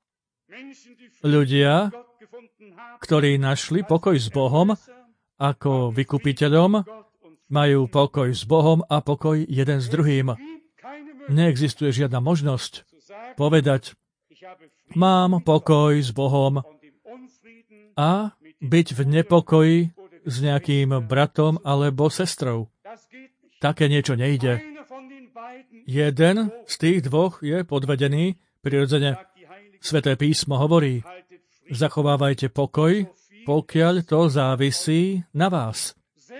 Ľudia, ktorí našli pokoj s Bohom ako vykupiteľom, majú pokoj s Bohom a pokoj jeden s druhým. Neexistuje žiadna možnosť povedať, mám pokoj s Bohom a byť v nepokoji s nejakým bratom alebo sestrou. Také niečo nejde. Jeden z tých dvoch je podvedený, prirodzene Sväté písmo hovorí, zachovávajte pokoj, pokiaľ to závisí na vás.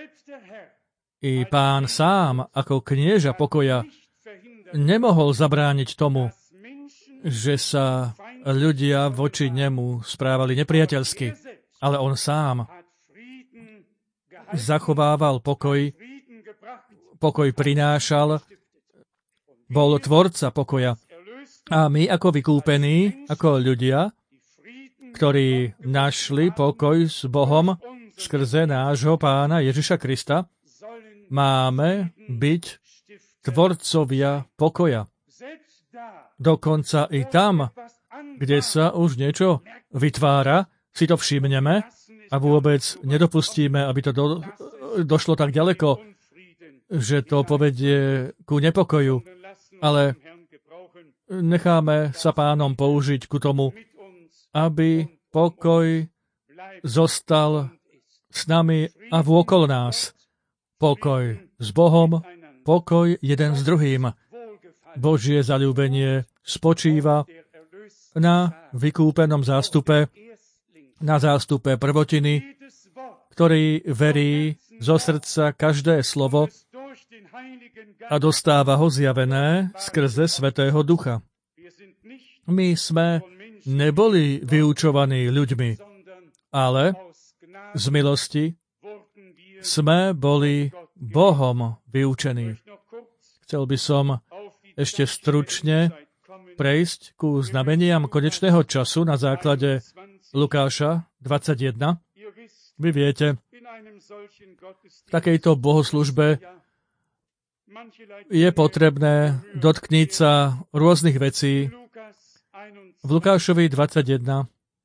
I Pán sám, ako knieža pokoja, nemohol zabrániť tomu, že sa ľudia voči nemu správali nepriateľsky, ale on sám zachovával pokoj, pokoj prinášal, bol tvorca pokoja. A my ako vykúpení, ako ľudia, ktorí našli pokoj s Bohom skrze nášho Pána Ježiša Krista, máme byť tvorcovia pokoja. Dokonca i tam, kde sa už niečo vytvára, si to všimneme a vôbec nedopustíme, aby to do, došlo tak ďaleko, že to povedie ku nepokoju, ale necháme sa Pánom použiť ku tomu, aby pokoj zostal s nami a vôkol nás. Pokoj s Bohom, pokoj jeden s druhým. Božie zaľúbenie spočíva na vykúpenom zástupe, na zástupe prvotiny, ktorý verí zo srdca každé slovo a dostáva ho zjavené skrze Svätého Ducha. My sme neboli vyučovaní ľuďmi, ale z milosti sme boli Bohom vyučení. Chcel by som ešte stručne prejsť ku znameniam konečného času na základe Lukáša dvadsaťjeden. Vy viete, v takejto bohoslužbe je potrebné dotkniť sa rôznych vecí. V Lukášovi dvadsaťjeden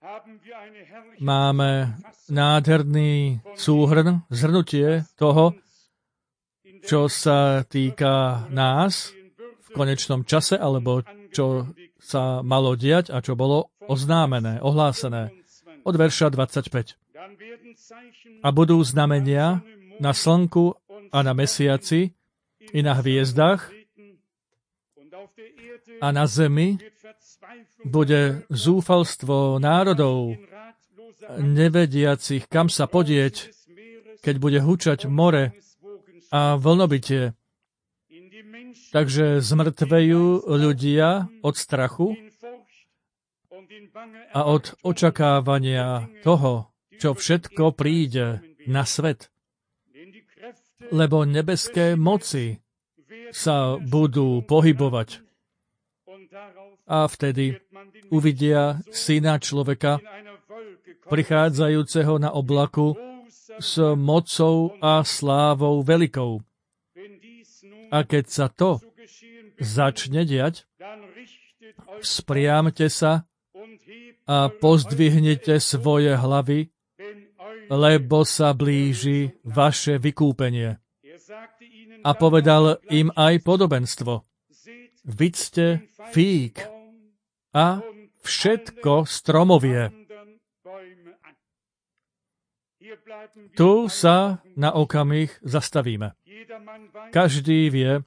máme nádherný súhrn, zhrnutie toho, čo sa týka nás v konečnom čase, alebo čo sa malo diať a čo bolo oznámené, ohlásené. Od verša dvadsaťpäť. A budú znamenia na slnku a na mesiaci i na hviezdach a na zemi bude zúfalstvo národov, nevediacich, kam sa podieť, keď bude hučať more a vlnobytie. Takže zmŕtvejú ľudia od strachu a od očakávania toho, čo všetko príde na svet. Lebo nebeské moci sa budú pohybovať. A vtedy uvidia Syna človeka prichádzajúceho na oblaku s mocou a slávou veľkou. A keď sa to začne diať, spriamte sa a pozdvihnite svoje hlavy, lebo sa blíži vaše vykúpenie. A povedal im aj podobenstvo. Vidzte fík a všetko stromovie. Tu sa na okamih zastavíme. Každý vie,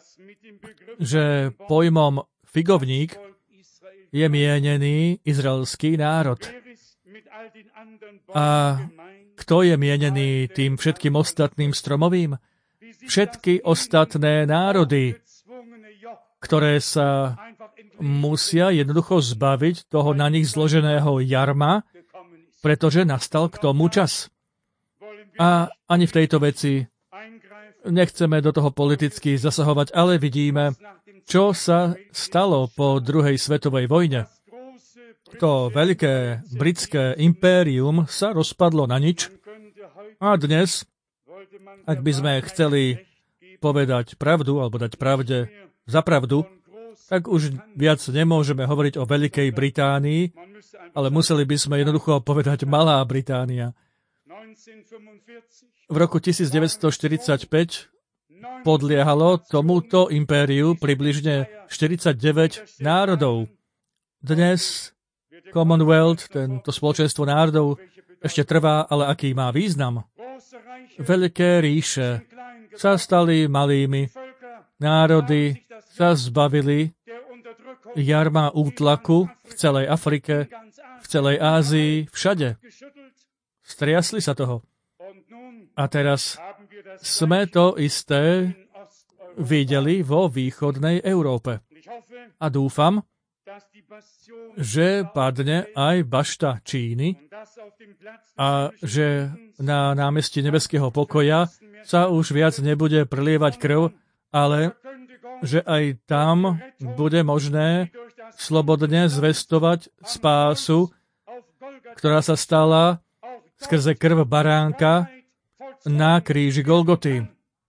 že pojmom figovník je mienený izraelský národ. A kto je mienený tým všetkým ostatným stromovým? Všetky ostatné národy, ktoré sa musia jednoducho zbaviť toho na nich zloženého jarma, pretože nastal k tomu čas. A ani v tejto veci nechceme do toho politicky zasahovať, ale vidíme, čo sa stalo po druhej svetovej vojne. To veľké britské impérium sa rozpadlo na nič a dnes, ak by sme chceli povedať pravdu alebo dať pravde za pravdu, tak už viac nemôžeme hovoriť o Veľkej Británii, ale museli by sme jednoducho povedať Malá Británia. V roku devätnásťstoštyridsaťpäť podliehalo tomuto impériu približne štyridsaťdeväť národov. Dnes Commonwealth, tento spoločenstvo národov, ešte trvá, ale aký má význam? Veľké ríše sa stali malými. Národy sa zbavili jarma útlaku v celej Afrike, v celej Ázii, všade. Striasli sa toho. A teraz sme to isté videli vo východnej Európe. A dúfam, že padne aj bašta Číny a že na námestí Nebeského pokoja sa už viac nebude prelievať krv, ale že aj tam bude možné slobodne zvestovať spásu, ktorá sa stala skrze krv baránka na kríži Golgoty,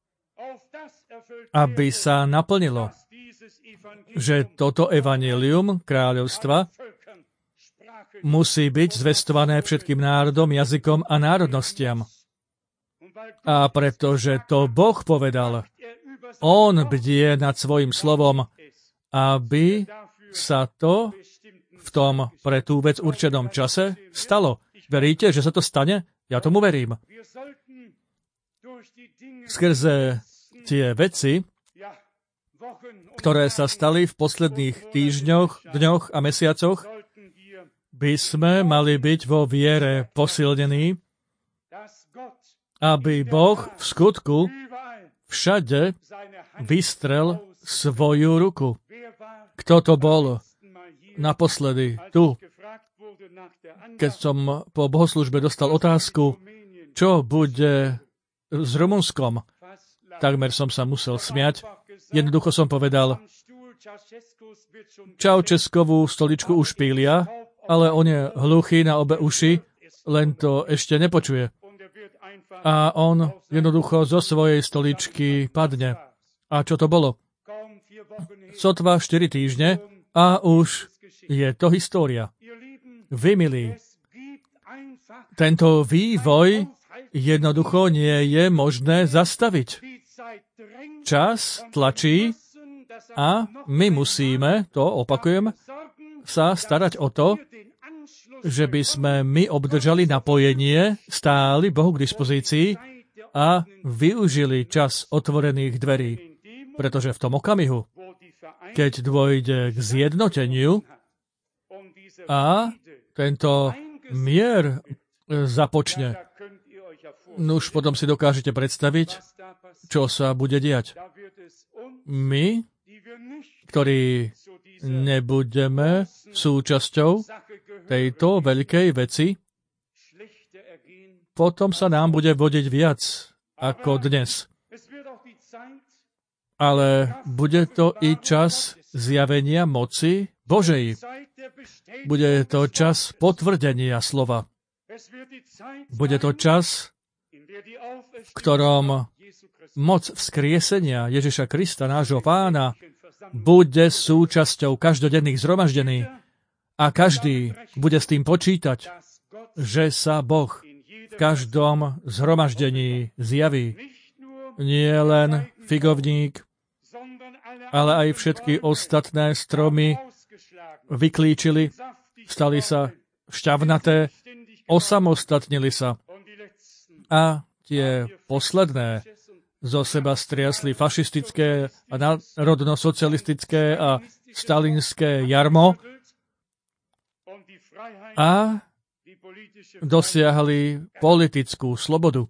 aby sa naplnilo, že toto evanjelium kráľovstva musí byť zvestované všetkým národom, jazykom a národnostiam. A pretože to Boh povedal, on bdie nad svojim slovom, aby sa to v tom pre tú vec určenom čase stalo. Veríte, že sa to stane? Ja tomu verím. Skrze tie veci, ktoré sa stali v posledných týždňoch, dňoch a mesiacoch, by sme mali byť vo viere posilnení, aby Boh v skutku všade vystrel svoju ruku. Kto to bol naposledy tu, keď som po bohoslúžbe dostal otázku, čo bude s Rumunskom? Takmer som sa musel smiať. Jednoducho som povedal, Čaučeskovú stoličku už pília, ale on je hluchý na obe uši, len to ešte nepočuje. A on jednoducho zo svojej stoličky padne. A čo to bolo? Sotva štyri týždne a už je to história. Vy, milí, tento vývoj jednoducho nie je možné zastaviť. Čas tlačí a my musíme, to opakujem, sa starať o to, že by sme my obdržali napojenie, stáli Bohu k dispozícii a využili čas otvorených dverí. Pretože v tom okamihu, keď dôjde k zjednoteniu a tento mier započne, no už potom si dokážete predstaviť, čo sa bude diať. My, ktorí nebudeme súčasťou tejto veľkej veci, potom sa nám bude vodiť viac ako dnes. Ale bude to i čas zjavenia moci Božej. Bude to čas potvrdenia slova. Bude to čas, v ktorom moc vzkriesenia Ježiša Krista, nášho Pána, bude súčasťou každodenných zhromaždení a každý bude s tým počítať, že sa Boh v každom zhromaždení zjaví. Nie len figovník, ale aj všetky ostatné stromy vyklíčili, stali sa šťavnaté, osamostatnili sa. A tie posledné zo seba striasli fašistické a národno-socialistické a stalinské jarmo a dosiahli politickú slobodu.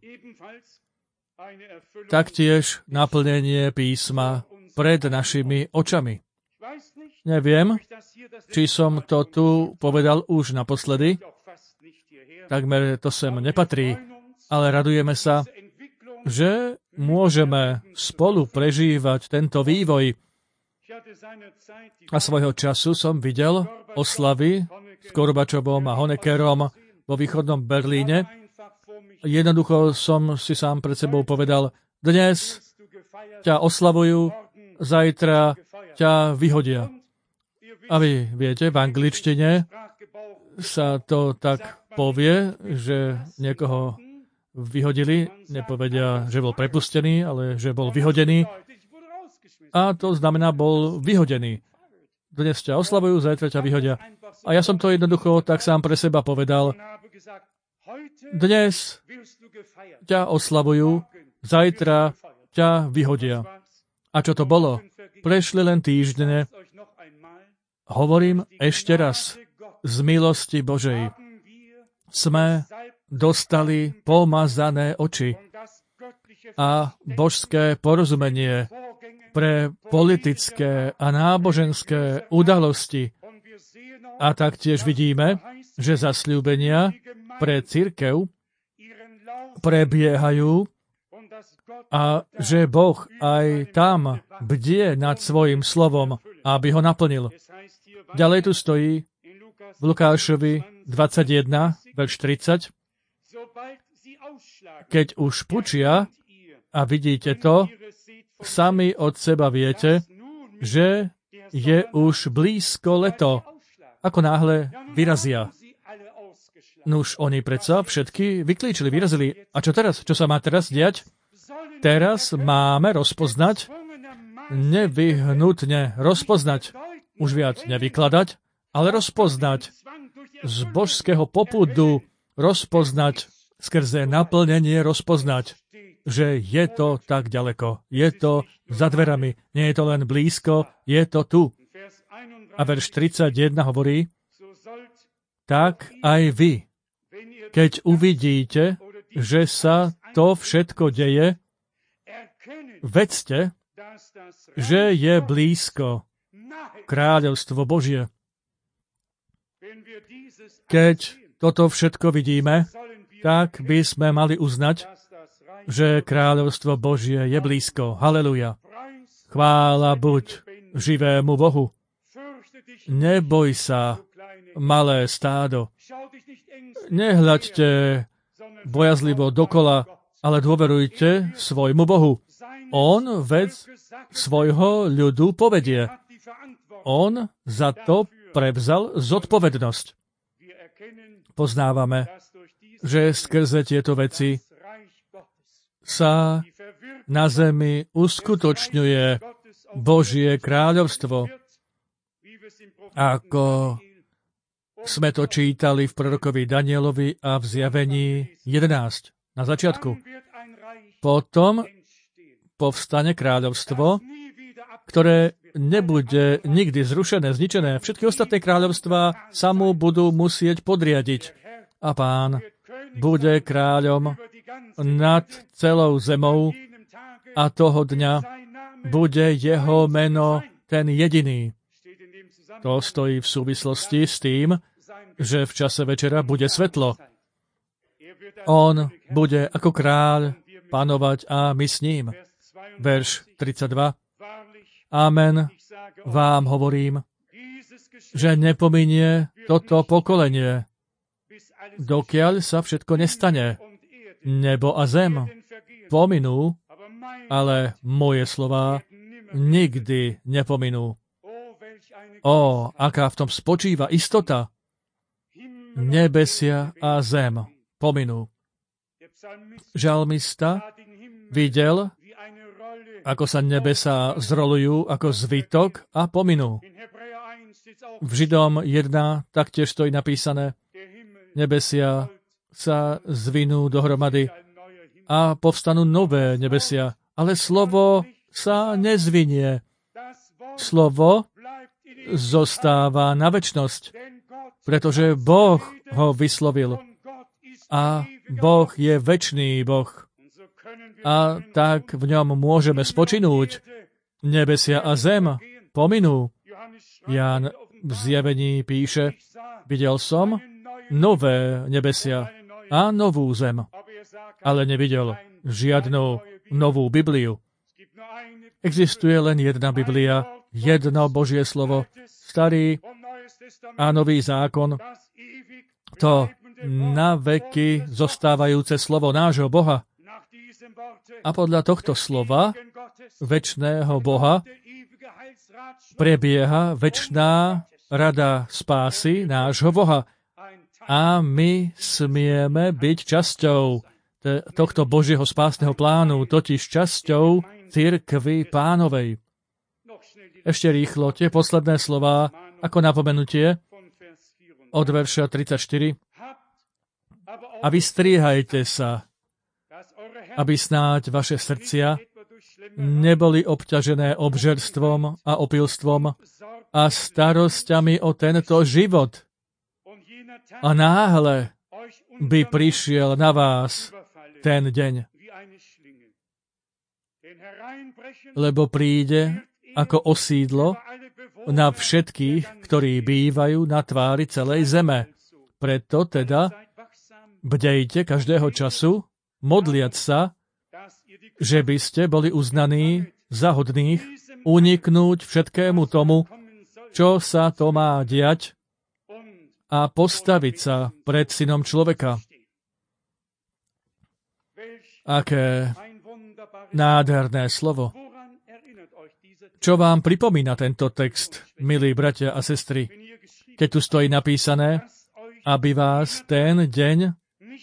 Taktiež naplnenie písma pred našimi očami. Neviem, či som to tu povedal už naposledy, takmer to sem nepatrí, ale radujeme sa, že môžeme spolu prežívať tento vývoj. A svojho času som videl oslavy s Gorbačovom a Honeckerom vo východnom Berlíne. Jednoducho som si sám pred sebou povedal, dnes ťa oslavujú, zajtra ťa vyhodia. A vy viete, v angličtine sa to tak povie, že niekoho vyhodili, nepovedia, že bol prepustený, ale že bol vyhodený. A to znamená, bol vyhodený. Dnes ťa oslavujú, zajtra ťa vyhodia. A ja som to jednoducho tak sám pre seba povedal. Dnes ťa oslavujú, zajtra ťa vyhodia. A čo to bolo? Prešli len týždne. Hovorím ešte raz, z milosti Božej sme dostali pomazané oči a božské porozumenie pre politické a náboženské udalosti. A taktiež vidíme, že zasľúbenia pre cirkev prebiehajú a že Boh aj tam bdie nad svojim slovom, aby ho naplnil. Ďalej tu stojí v Lukášovi dvadsaťjeden, verš tridsať. Keď už pučia a vidíte to, sami od seba viete, že je už blízko leto, ako náhle vyrazia. Nuž oni predsa všetky vyklíčili, vyrazili. A čo teraz? Čo sa má teraz diať? Teraz máme rozpoznať, nevyhnutne rozpoznať, už viac nevykladať, ale rozpoznať z božského popudu, rozpoznať skrze naplnenie, rozpoznať, že je to tak ďaleko, je to za dverami, nie je to len blízko, je to tu. A verš tridsaťjeden hovorí, tak aj vy, keď uvidíte, že sa to všetko deje, vedzte, že je blízko kráľovstvo Božie. Keď toto všetko vidíme, tak by sme mali uznať, že kráľovstvo Božie je blízko. Haleluja. Chvála buď živému Bohu. Neboj sa, malé stádo. Nehľaďte bojazlivo dokola, ale dôverujte svojmu Bohu. On vec svojho ľudu povedie. On za to prevzal zodpovednosť. Poznávame, že skrze tieto veci sa na zemi uskutočňuje Božie kráľovstvo. Ako sme to čítali v prorokovi Danielovi a v Zjavení jedenásť na začiatku. Potom povstane kráľovstvo, ktoré nebude nikdy zrušené, zničené. Všetky ostatné kráľovstvá sa mu budú musieť podriadiť. A Pán bude kráľom nad celou zemou a toho dňa bude jeho meno ten jediný. To stojí v súvislosti s tým, že v čase večera bude svetlo. On bude ako kráľ panovať a my s ním. Verš tridsaťdva. Amen, vám hovorím, že nepominie toto pokolenie, dokiaľ sa všetko nestane. Nebo a zem pominú, ale moje slová nikdy nepominú. Ó, aká v tom spočíva istota. Nebesia a zem pominú. Žalmista videl, ako sa nebesá zrolujú ako zvytok a pominú. V Židom jeden taktiež stojí napísané, nebesia sa zvinú dohromady a povstanú nové nebesia. Ale slovo sa nezvinie. Slovo zostáva na večnosť, pretože Boh ho vyslovil. A Boh je večný Boh. A tak v ňom môžeme spočinúť. Nebesia a zem pominú. Ján v Zjavení píše, videl som nové nebesia a novú zem, ale nevidel žiadnu novú Bibliu. Existuje len jedna Biblia, jedno Božie slovo, starý a nový zákon, to na veky zostávajúce slovo nášho Boha. A podľa tohto slova, večného Boha, prebieha večná rada spásy nášho Boha. A my smieme byť časťou tohto Božieho spásneho plánu, totiž časťou cirkvi Pánovej. Ešte rýchlo, tie posledné slová, ako napomenutie, od verša tridsaťštyri. A vystríhajte sa, aby snáď vaše srdcia neboli obťažené obžerstvom a opilstvom a starosťami o tento život. A náhle by prišiel na vás ten deň. Lebo príde ako osídlo na všetkých, ktorí bývajú na tvári celej zeme. Preto teda bdejte každého času, modliať sa, že by ste boli uznaní za hodných uniknúť všetkému tomu, čo sa to má diať a postaviť sa pred Synom človeka. Aké nádherné slovo. Čo vám pripomína tento text, milí bratia a sestry, keď tu stojí napísané, aby vás ten deň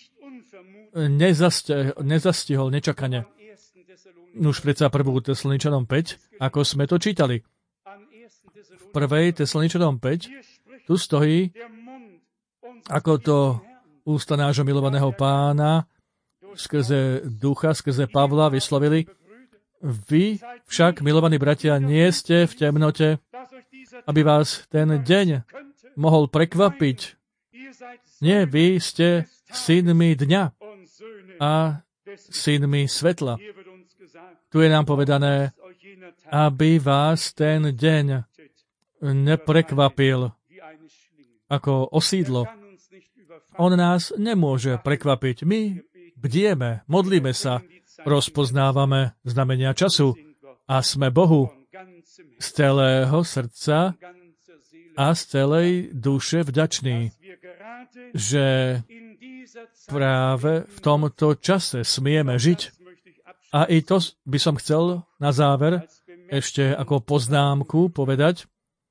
nezastihol nečakane. Už predsa prvú Tesaloničanom päť, ako sme to čítali. V prvej Tesaloničanom päť tu stojí, ako to ústa nášho milovaného Pána skrze ducha, skrze Pavla vyslovili. Vy však, milovaní bratia, nie ste v temnote, aby vás ten deň mohol prekvapiť. Nie, vy ste synmi dňa a synmi svetla. Tu je nám povedané, aby vás ten deň neprekvapil ako osídlo. On nás nemôže prekvapiť. My bdieme, modlíme sa, rozpoznávame znamenia času a sme Bohu z celého srdca a z celej duše vďační, že práve v tomto čase smieme žiť. A i to by som chcel na záver ešte ako poznámku povedať.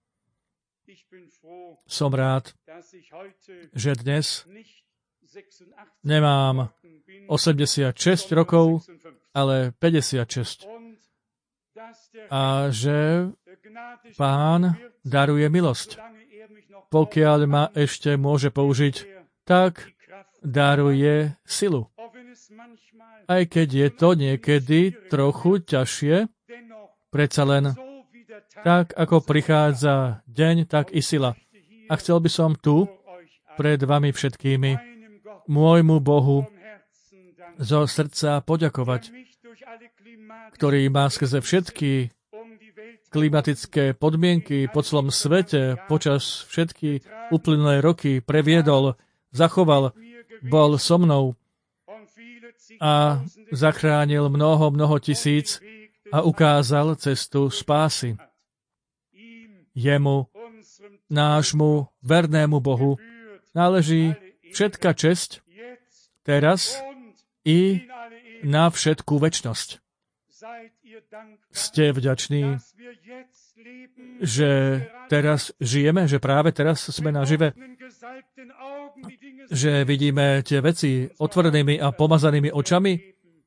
Som rád, že dnes nemám osemdesiatšesť rokov, ale päťdesiatšesť. A že Pán daruje milosť. Pokiaľ ma ešte môže použiť, tak daruje silu. Aj keď je to niekedy trochu ťažšie, predsa len tak, ako prichádza deň, tak i sila. A chcel by som tu, pred vami všetkými, môjmu Bohu zo srdca poďakovať, ktorý má skrze všetky klimatické podmienky po celom svete počas všetky uplynulé roky previedol, zachoval, bol so mnou a zachránil mnoho, mnoho tisíc a ukázal cestu spásy. Jemu, nášmu vernému Bohu, náleží všetka česť teraz i na všetkú večnosť. Ste vďační, že teraz žijeme, že práve teraz sme nažive, že vidíme tie veci otvorenými a pomazanými očami?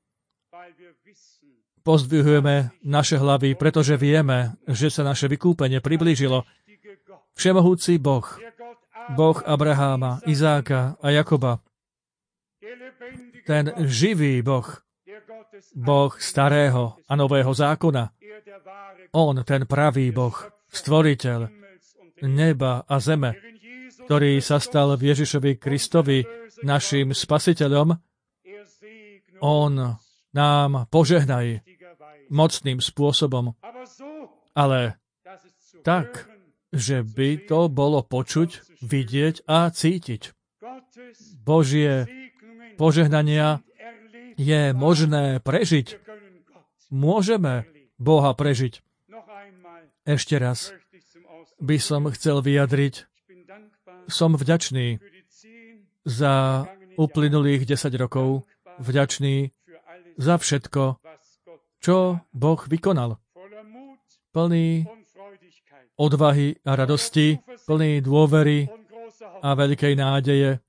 Pozdvihujeme naše hlavy, pretože vieme, že sa naše vykúpenie priblížilo. Všemohúci Boh, Boh Abraháma, Izáka a Jakoba, ten živý Boh, Boh starého a nového zákona. On, ten pravý Boh, stvoriteľ neba a zeme, ktorý sa stal v Ježišovi Kristovi našim spasiteľom, on nám požehnaj mocným spôsobom. Ale tak, že by to bolo počuť, vidieť a cítiť. Božie požehnania je možné prežiť. Môžeme Boha prežiť. Ešte raz by som chcel vyjadriť, som vďačný za uplynulých desať rokov, vďačný za všetko, čo Boh vykonal. Plný odvahy a radosti, plný dôvery a veľkej nádeje.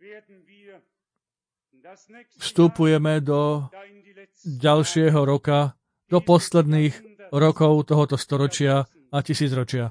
Vstupujeme do ďalšieho roka, do posledných rokov tohoto storočia a tisícročia.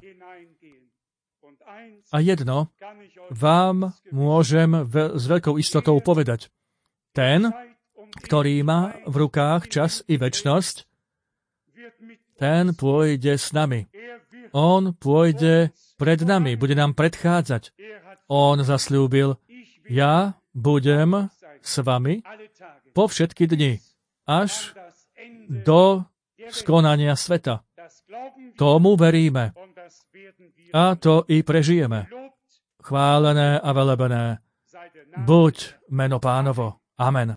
A jedno vám môžem ve- s veľkou istotou povedať. Ten, ktorý má v rukách čas i večnosť, ten pôjde s nami. On pôjde pred nami, bude nám predchádzať. On zasľúbil, ja budem s vami po všetky dni, až do skonania sveta. Tomu veríme. A to i prežijeme. Chválené a velebené buď meno Pánovo. Amen.